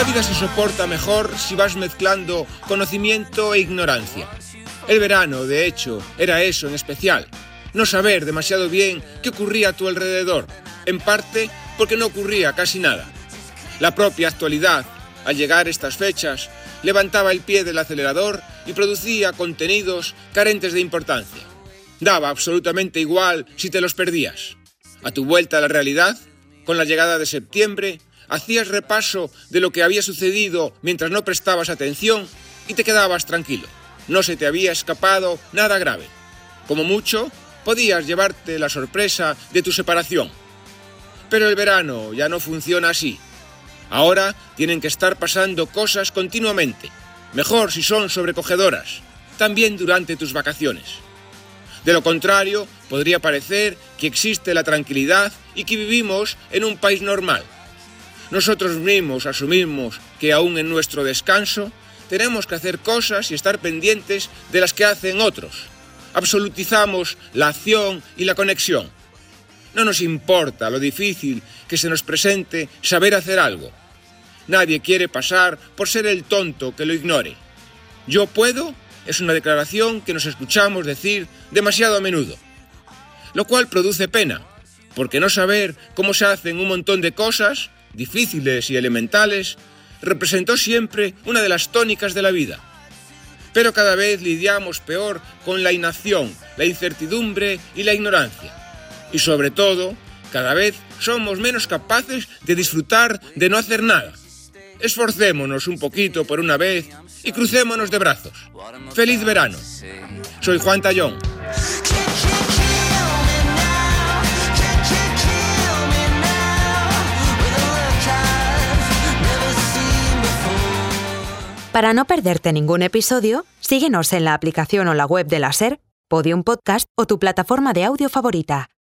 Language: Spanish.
vida se soporta mejor si vas mezclando conocimiento e ignorancia. El verano, de hecho, era eso en especial. No saber demasiado bien qué ocurría a tu alrededor, en parte porque no ocurría casi nada. La propia actualidad, al llegar estas fechas, levantaba el pie del acelerador y producía contenidos carentes de importancia. Daba absolutamente igual si te los perdías. A tu vuelta a la realidad, con la llegada de septiembre, hacías repaso de lo que había sucedido mientras no prestabas atención y te quedabas tranquilo. No se te había escapado nada grave. Como mucho, podías llevarte la sorpresa de tu separación. Pero el verano ya no funciona así. Ahora tienen que estar pasando cosas continuamente. Mejor si son sobrecogedoras, también durante tus vacaciones. De lo contrario, podría parecer que existe la tranquilidad y que vivimos en un país normal. Nosotros mismos asumimos que aún en nuestro descanso tenemos que hacer cosas y estar pendientes de las que hacen otros. Absolutizamos la acción y la conexión. No nos importa lo difícil que se nos presente saber hacer algo. Nadie quiere pasar por ser el tonto que lo ignore. Yo puedo es una declaración que nos escuchamos decir demasiado a menudo, lo cual produce pena, porque no saber cómo se hacen un montón de cosas, difíciles y elementales, representó siempre una de las tónicas de la vida. Pero cada vez lidiamos peor con la inacción, la incertidumbre y la ignorancia. Y sobre todo, cada vez somos menos capaces de disfrutar de no hacer nada. Esforcémonos un poquito por una vez y crucémonos de brazos. ¡Feliz verano! Soy Juan Tallón. Para no perderte ningún episodio, síguenos en la aplicación o la web de la SER, Podium Podcast o tu plataforma de audio favorita.